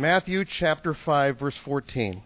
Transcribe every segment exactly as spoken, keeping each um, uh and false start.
Matthew chapter five, verse fourteen.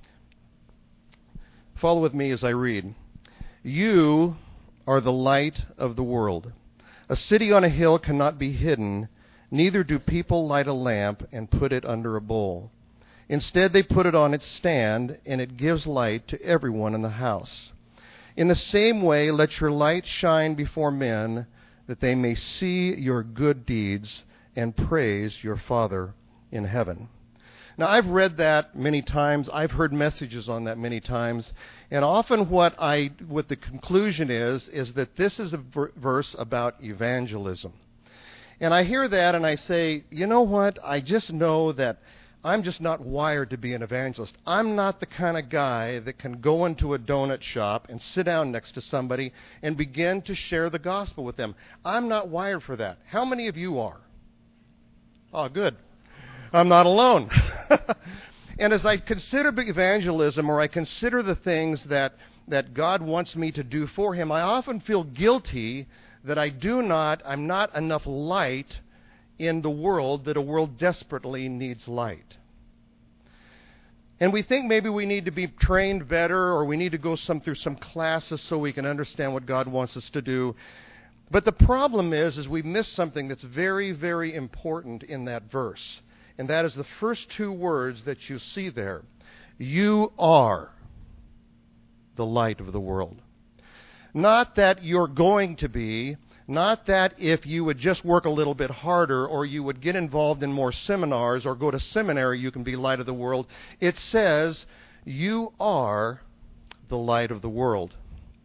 Follow with me as I read. You are the light of the world. A city on a hill cannot be hidden, neither do people light a lamp and put it under a bowl. Instead, they put it on its stand, and it gives light to everyone in the house. In the same way, let your light shine before men, that they may see your good deeds and praise your Father in heaven. Now, I've read that many times. I've heard messages on that many times. And often what I, what the conclusion is, is that this is a ver- verse about evangelism. And I hear that and I say, you know what? I just know that I'm just not wired to be an evangelist. I'm not the kind of guy that can go into a donut shop and sit down next to somebody and begin to share the gospel with them. I'm not wired for that. How many of you are? Oh, good. I'm not alone. And as I consider evangelism, or I consider the things that, that God wants me to do for him, I often feel guilty that I do not, I'm not enough light in the world, that a world desperately needs light. And we think maybe we need to be trained better, or we need to go some through some classes so we can understand what God wants us to do. But the problem is, is we miss something that's very, very important in that verse. And that is the first two words that you see there. You are the light of the world. Not that you're going to be, not that if you would just work a little bit harder or you would get involved in more seminars or go to seminary, you can be light of the world. It says you are the light of the world.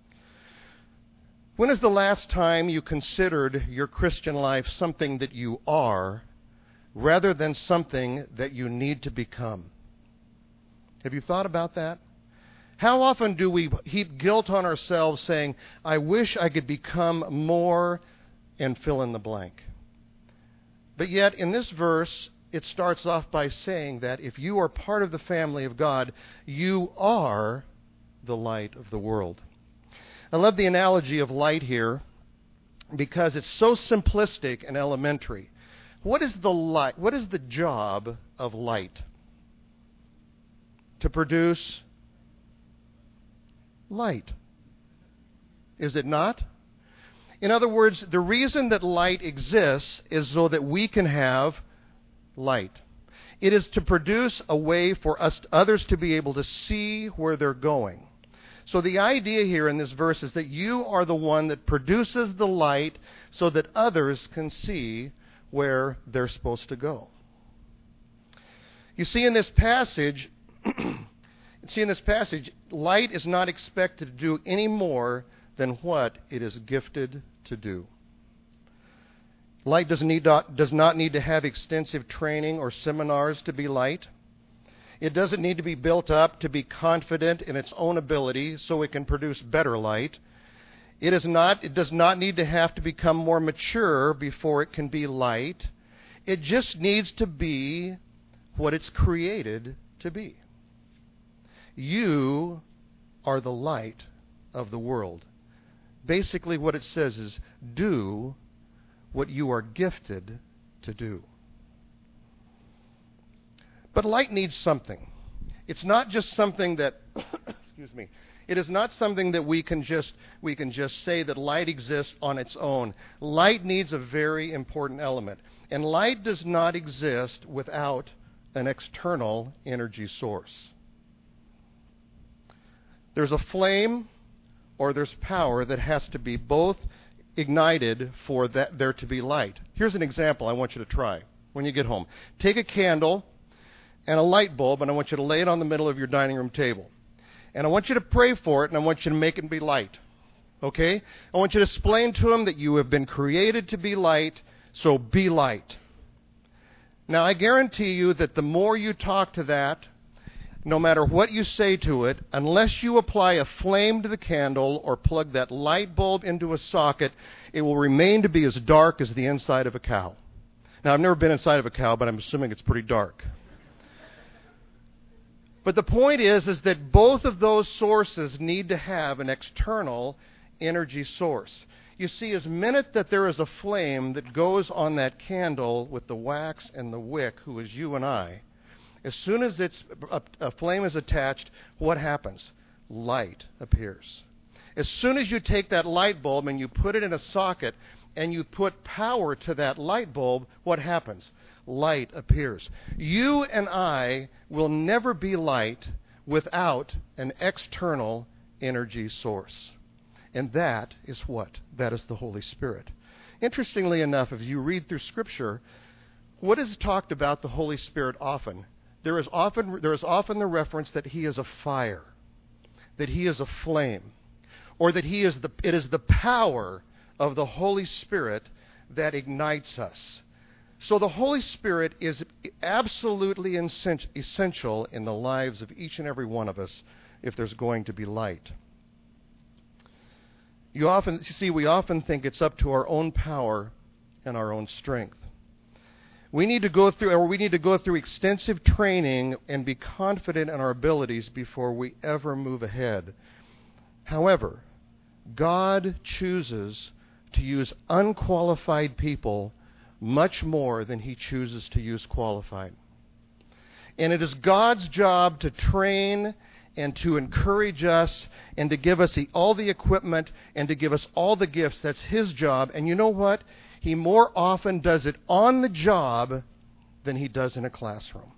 When is the last time you considered your Christian life something that you are rather than something that you need to become? Have you thought about that? How often do we heap guilt on ourselves saying, I wish I could become more, and fill in the blank? But yet in this verse, it starts off by saying that if you are part of the family of God, you are the light of the world. I love the analogy of light here because it's so simplistic and elementary. What is the light? What is the job of light? To produce light. Is it not? In other words, the reason that light exists is so that we can have light. It is to produce a way for us, others to be able to see where they're going. So the idea here in this verse is that you are the one that produces the light so that others can see where they're supposed to go. You see in this passage, see in this passage, light is not expected to do any more than what it is gifted to do. Light does, need to, does not need to have extensive training or seminars to be light. It doesn't need to be built up to be confident in its own ability so it can produce better light. It is not, it does not need to have to become more mature before it can be light. It just needs to be what it's created to be. You are the light of the world. Basically what it says is, do what you are gifted to do. But light needs something. It's not just something that, excuse me, it is not something that we can just we can just say that light exists on its own. Light needs a very important element. And light does not exist without an external energy source. There's a flame or there's power that has to be both ignited for that there to be light. Here's an example I want you to try when you get home. Take a candle and a light bulb, and I want you to lay it on the middle of your dining room table. And I want you to pray for it, and I want you to make it be light. Okay? I want you to explain to him that you have been created to be light, so be light. Now, I guarantee you that the more you talk to that, no matter what you say to it, unless you apply a flame to the candle or plug that light bulb into a socket, it will remain to be as dark as the inside of a cow. Now, I've never been inside of a cow, but I'm assuming it's pretty dark. But the point is, is that both of those sources need to have an external energy source. You see, as minute that there is a flame that goes on that candle with the wax and the wick, who is you and I, As soon as it's, a, a flame is attached, what happens? Light appears. As soon as you take that light bulb and you put it in a socket and you put power to that light bulb, what happens? Light appears. You and I will never be light without an external energy source. And that is what? That is the Holy Spirit. Interestingly enough, if you read through Scripture, what is talked about the Holy Spirit often? There is often, there is often the reference that He is a fire, that He is a flame, or that He is the, it is the power of the Holy Spirit that ignites us. So the Holy Spirit is absolutely essential in the lives of each and every one of us if there's going to be light. You often you see, we often think it's up to our own power and our own strength. We need to go through, or we need to go through extensive training and be confident in our abilities before we ever move ahead. However, God chooses to use unqualified people much more than He chooses to use qualified. And it is God's job to train and to encourage us and to give us the, all the equipment and to give us all the gifts. That's His job. And you know what? He more often does it on the job than He does in a classroom.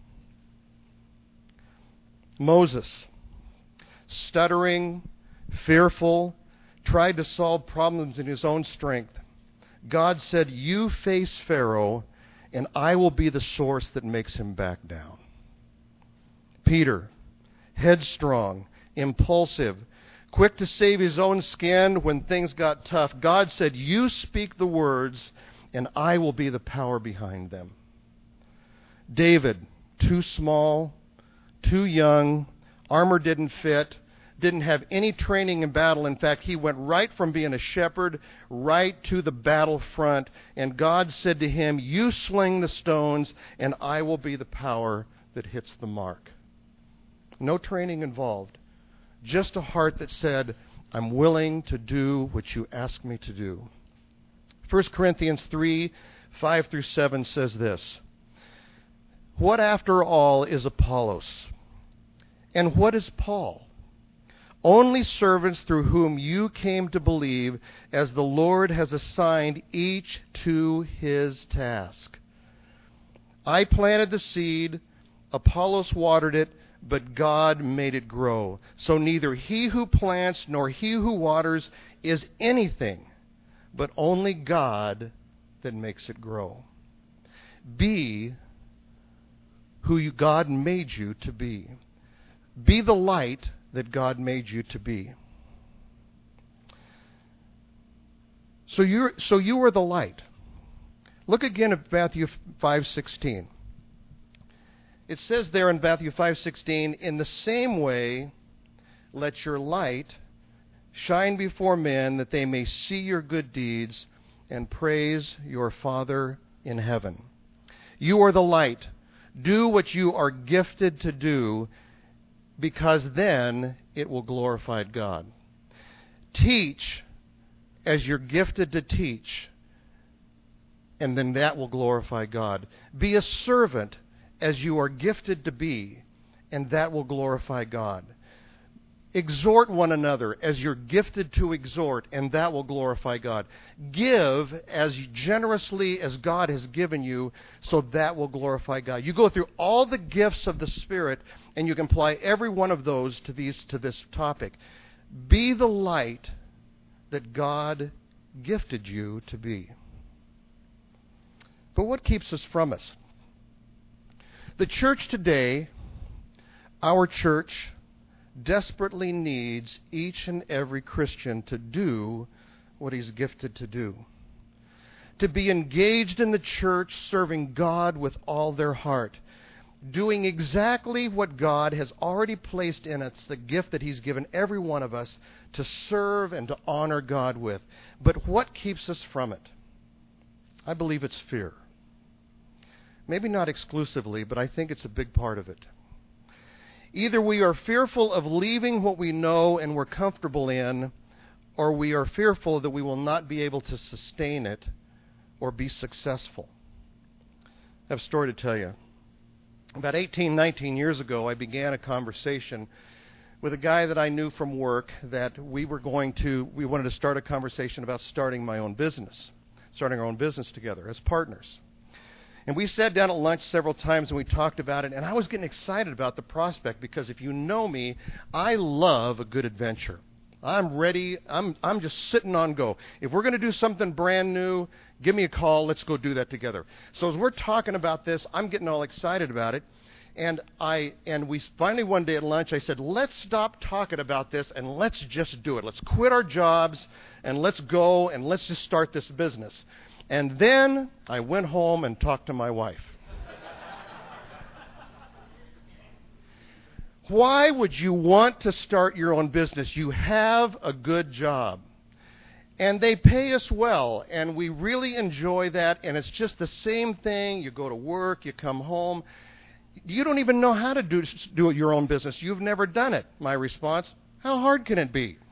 Moses, stuttering, fearful, tried to solve problems in his own strength. God said, "You face Pharaoh, and I will be the source that makes him back down." Peter, headstrong, impulsive, quick to save his own skin when things got tough. God said, "You speak the words, and I will be the power behind them." David, too small, too young, armor didn't fit, didn't have any training in battle. In fact, he went right from being a shepherd right to the battlefront, and God said to him, "You sling the stones, and I will be the power that hits the mark." No training involved. Just a heart that said, "I'm willing to do what you ask me to do." First Corinthians three, five through seven says this: "What after all is Apollos? And what is Paul? Only servants through whom you came to believe, as the Lord has assigned each to his task. I planted the seed, Apollos watered it, but God made it grow. So neither he who plants nor he who waters is anything, but only God that makes it grow. Be who you, God made you to be. Be the light that God made you to be." So you so you are the light. Look again at Matthew five sixteen. It says there in Matthew five sixteen, "In the same way, let your light shine before men, that they may see your good deeds and praise your Father in heaven." You are the light. Do what you are gifted to do, because then it will glorify God. Teach as you're gifted to teach, and then that will glorify God. Be a servant as you are gifted to be, and that will glorify God. Exhort one another as you're gifted to exhort, and that will glorify God. Give as generously as God has given you, so that will glorify God. You go through all the gifts of the Spirit, and you can apply every one of those to these to this topic. Be the light that God gifted you to be. But what keeps us from us? The church today, our church, desperately needs each and every Christian to do what he's gifted to do. To be engaged in the church, serving God with all their heart. Doing exactly what God has already placed in us, the gift that He's given every one of us to serve and to honor God with. But what keeps us from it? I believe it's fear. Maybe not exclusively, but I think it's a big part of it. Either we are fearful of leaving what we know and we're comfortable in, or we are fearful that we will not be able to sustain it or be successful. I have a story to tell you. About eighteen, nineteen years ago, I began a conversation with a guy that I knew from work that we were going to, we wanted to start a conversation about starting my own business, starting our own business together as partners. And we sat down at lunch several times and we talked about it, and I was getting excited about the prospect because if you know me, I love a good adventure. I'm ready. I'm I'm just sitting on go. If we're going to do something brand new, give me a call. Let's go do that together. So as we're talking about this, I'm getting all excited about it. And I and we finally one day at lunch, I said, let's stop talking about this and let's just do it. Let's quit our jobs and let's go and let's just start this business. And then I went home and talked to my wife. Why would you want to start your own business? You have a good job. And they pay us well, and we really enjoy that, and it's just the same thing. You go to work, you come home. You don't even know how to do, do your own business. You've never done it. My response, how hard can it be?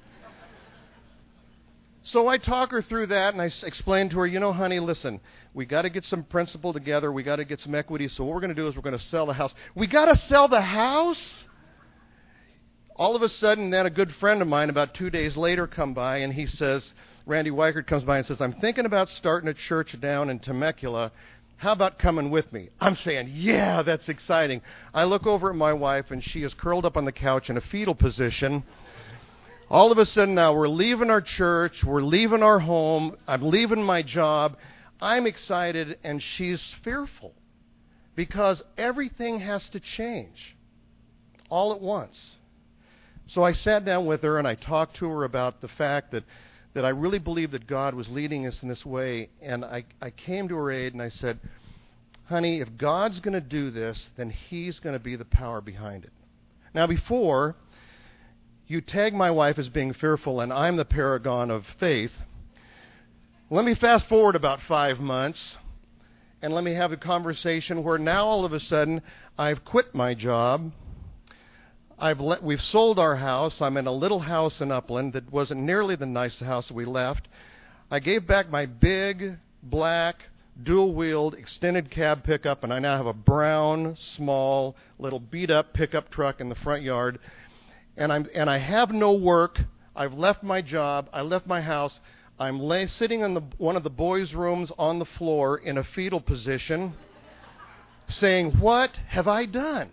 So I talk her through that, and I explain to her, you know, honey, listen, we got to get some principal together. We got to get some equity. So what we're going to do is we're going to sell the house. We got to sell the house? All of a sudden, then a good friend of mine about two days later come by, and he says, Randy Weichert comes by and says, I'm thinking about starting a church down in Temecula. How about coming with me? I'm saying, yeah, that's exciting. I look over at my wife, and she is curled up on the couch in a fetal position. All of a sudden now we're leaving our church, we're leaving our home, I'm leaving my job. I'm excited and she's fearful because everything has to change all at once. So I sat down with her and I talked to her about the fact that, that I really believe that God was leading us in this way. And I, I came to her aid and I said, honey, if God's going to do this, then He's going to be the power behind it. Now before you tag my wife as being fearful and I'm the paragon of faith, let me fast forward about five months and let me have a conversation where now all of a sudden I've quit my job. I've let, we've sold our house. I'm in a little house in Upland that wasn't nearly the nice house that we left. I gave back my big, black, dual-wheeled, extended cab pickup, and I now have a brown, small, little beat-up pickup truck in the front yard. And I'm and I have no work. I've left my job. I left my house. I'm lay, sitting in the, one of the boys' rooms on the floor in a fetal position, saying, what have I done?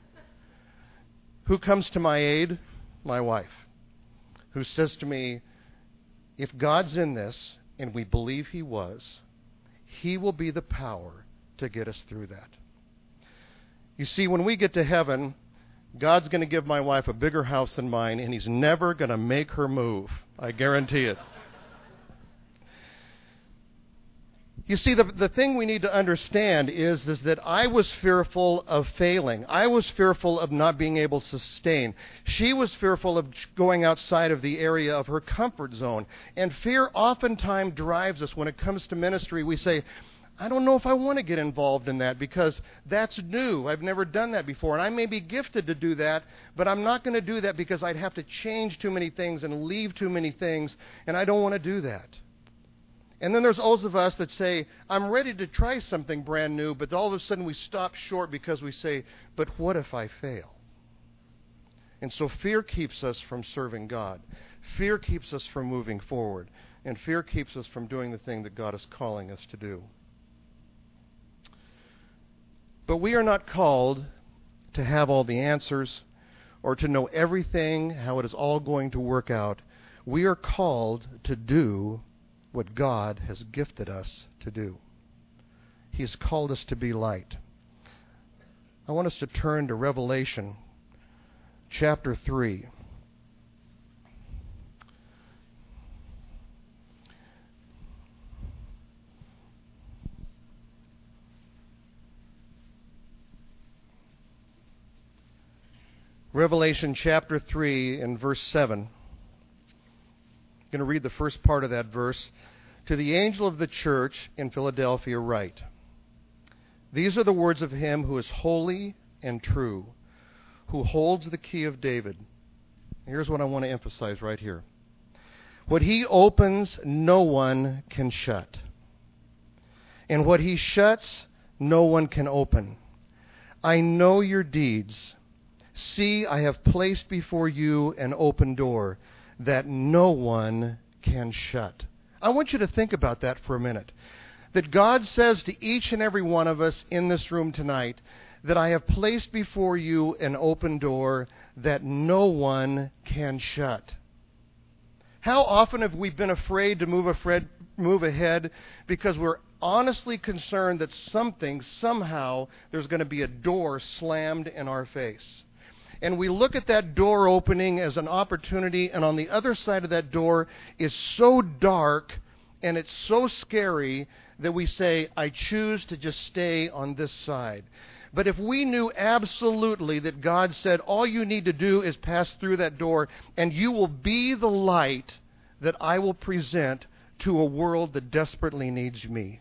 Who comes to my aid? My wife, who says to me, if God's in this, and we believe He was, He will be the power to get us through that. You see, when we get to heaven, God's going to give my wife a bigger house than mine, and He's never going to make her move. I guarantee it. You see, the, the thing we need to understand is, is that I was fearful of failing. I was fearful of not being able to sustain. She was fearful of going outside of the area of her comfort zone. And fear oftentimes drives us when it comes to ministry. We say, I don't know if I want to get involved in that because that's new. I've never done that before. And I may be gifted to do that, but I'm not going to do that because I'd have to change too many things and leave too many things, and I don't want to do that. And then there's those of us that say, I'm ready to try something brand new, but all of a sudden we stop short because we say, but what if I fail? And so fear keeps us from serving God. Fear keeps us from moving forward. And fear keeps us from doing the thing that God is calling us to do. But we are not called to have all the answers or to know everything, how it is all going to work out. We are called to do what God has gifted us to do. He's called us to be light. I want us to turn to Revelation chapter three. Revelation chapter three and verse seven. I'm going to read the first part of that verse. To the angel of the church in Philadelphia write, these are the words of Him who is holy and true, who holds the key of David. Here's what I want to emphasize right here. What He opens, no one can shut. And what He shuts, no one can open. I know your deeds. See, I have placed before you an open door that no one can shut. I want you to think about that for a minute. That God says to each and every one of us in this room tonight that I have placed before you an open door that no one can shut. How often have we been afraid to move, afraid, move ahead because we're honestly concerned that something, somehow, there's going to be a door slammed in our face. And we look at that door opening as an opportunity, and on the other side of that door is so dark and it's so scary that we say, I choose to just stay on this side. But if we knew absolutely that God said, all you need to do is pass through that door, and you will be the light that I will present to a world that desperately needs me.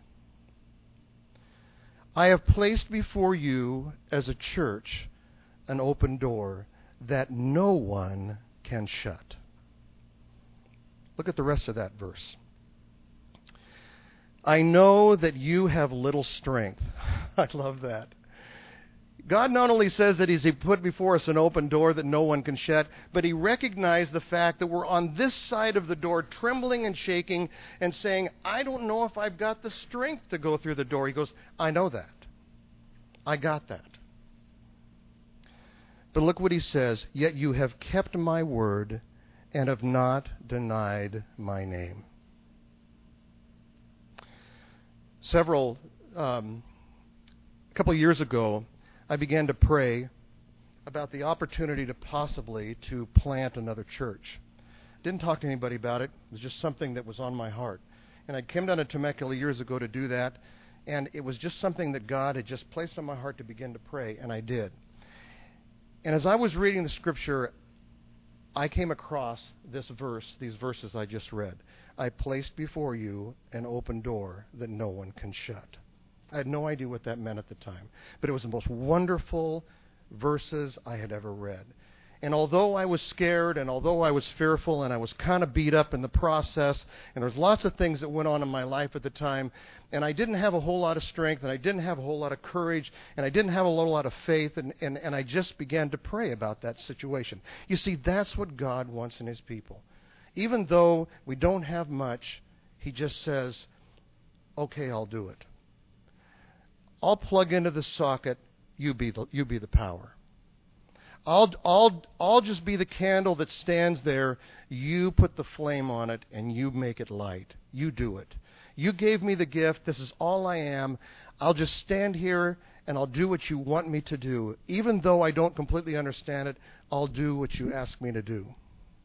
I have placed before you as a church an open door that no one can shut. Look at the rest of that verse. I know that you have little strength. I love that. God not only says that He's put before us an open door that no one can shut, but He recognized the fact that we're on this side of the door trembling and shaking and saying, I don't know if I've got the strength to go through the door. He goes, I know that. I got that. But look what He says, yet you have kept my word and have not denied my name. Several, um, a couple years ago, I began to pray about the opportunity to possibly to plant another church. Didn't talk to anybody about it. It was just something that was on my heart. And I came down to Temecula years ago to do that, and it was just something that God had just placed on my heart to begin to pray, and I did. And as I was reading the scripture, I came across this verse, these verses I just read. I placed before you an open door that no one can shut. I had no idea what that meant at the time, but it was the most wonderful verses I had ever read. And although I was scared, and although I was fearful, and I was kind of beat up in the process, and there's lots of things that went on in my life at the time, and I didn't have a whole lot of strength, and I didn't have a whole lot of courage, and I didn't have a whole lot of faith, and, and, and I just began to pray about that situation. You see, that's what God wants in His people. Even though we don't have much, He just says, okay, I'll do it. I'll plug into the socket, you be the, you be the power. I'll, I'll, I'll just be the candle that stands there. You put the flame on it, and you make it light. You do it. You gave me the gift. This is all I am. I'll just stand here, and I'll do what you want me to do. Even though I don't completely understand it, I'll do what you ask me to do.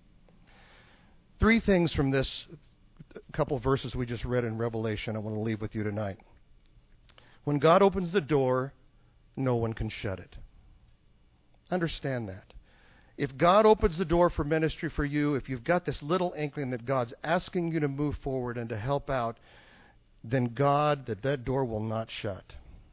Three things from this couple of verses we just read in Revelation I want to leave with you tonight. When God opens the door, no one can shut it. Understand that. If God opens the door for ministry for you, if you've got this little inkling that God's asking you to move forward and to help out, then God, that that door will not shut.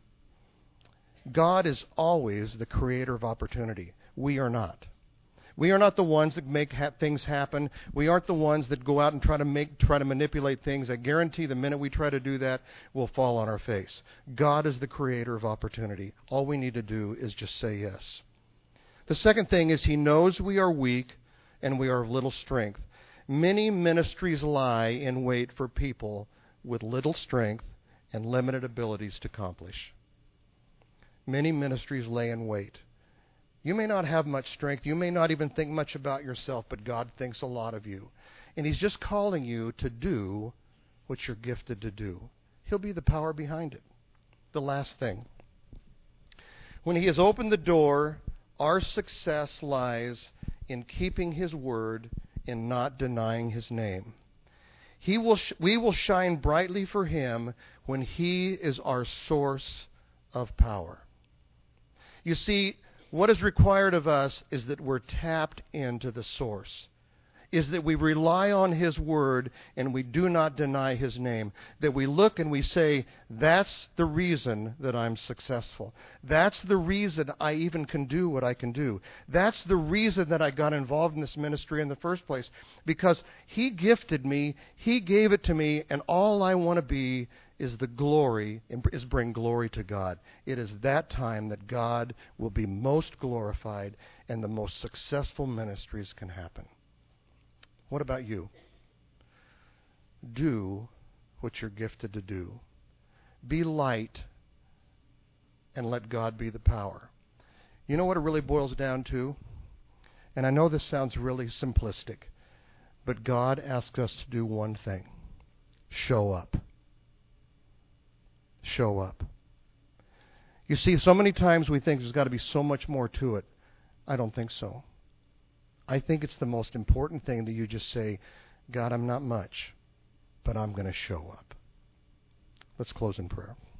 God is always the creator of opportunity. We are not. We are not the ones that make ha- things happen. We aren't the ones that go out and try to make, try to manipulate things. I guarantee the minute we try to do that, we'll fall on our face. God is the creator of opportunity. All we need to do is just say yes. The second thing is He knows we are weak and we are of little strength. Many ministries lie in wait for people with little strength and limited abilities to accomplish. Many ministries lay in wait. You may not have much strength. You may not even think much about yourself, but God thinks a lot of you. And He's just calling you to do what you're gifted to do. He'll be the power behind it. The last thing. When He has opened the door, our success lies in keeping His word and not denying His name. He will sh- we will shine brightly for Him when He is our source of power. You see, what is required of us is that we're tapped into the source. is that we rely on His Word and we do not deny His name. That we look and we say, that's the reason that I'm successful. That's the reason I even can do what I can do. That's the reason that I got involved in this ministry in the first place. Because He gifted me, He gave it to me, and all I want to be is the glory, is bring glory to God. It is that time that God will be most glorified and the most successful ministries can happen. What about you? Do what you're gifted to do. Be light and let God be the power. You know what it really boils down to? And I know this sounds really simplistic, but God asks us to do one thing. Show up. Show up. You see, so many times we think there's got to be so much more to it. I don't think so. I think it's the most important thing that you just say, God, I'm not much, but I'm going to show up. Let's close in prayer.